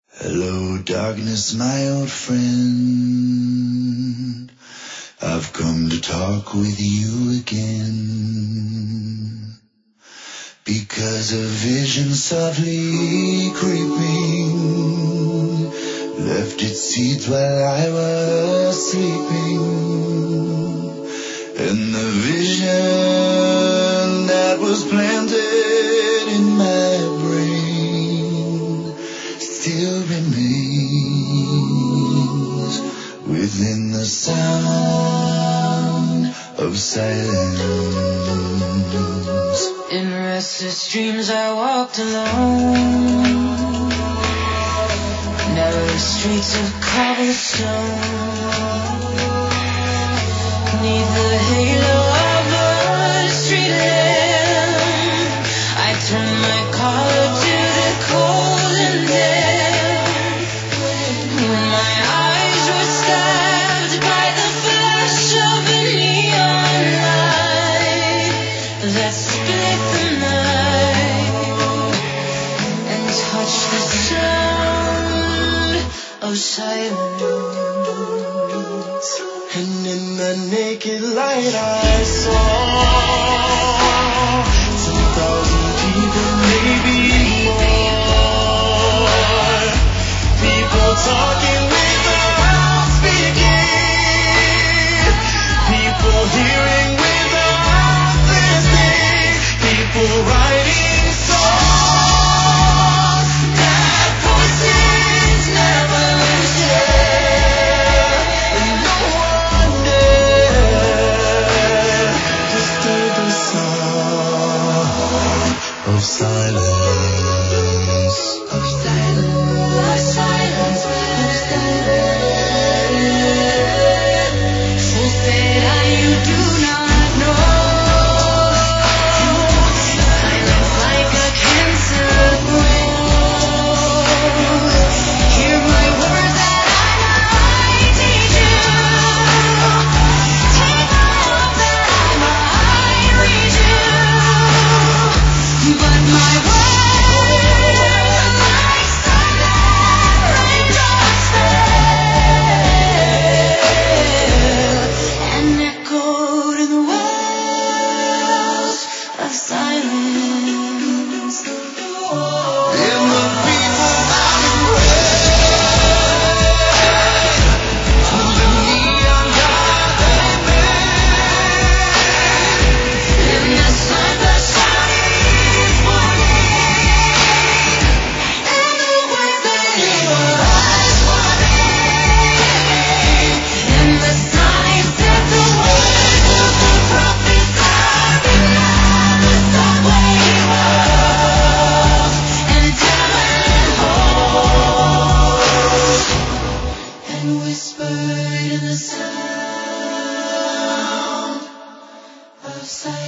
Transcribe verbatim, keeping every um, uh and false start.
Hello, darkness, my old friend. I've come to talk with you again, because a vision softly creeping left its seeds while I was sleeping, and the vision that was planted in my brain still remains within the sound of silence. In restless dreams I walked alone, narrow streets of cobblestone, neath the halo of a street lamp. I turned my collar to the cold and damp, when my eyes were stabbed by the flash of a neon light that split the night and touched the sound of silence. And in the naked light I saw ten thousand people, maybe more. People talking without speaking, people hearing without listening, people writing songs that voices never share. And no one dare disturb the sound of silence, of silence, of silence, of silence. So say that you do not know. Silence like a cancer grows. Hear my words that I might teach you. Take my hope that I might reach you. But my words like silent raindrops fell and echoed in the wells of silence. And the people out in red, to the neon god they made. In the sun the sun is warming, and the weather was warming, and the signs that the words of the prophets are behind the subway walls and diamond halls, and whispered in the sound of silence.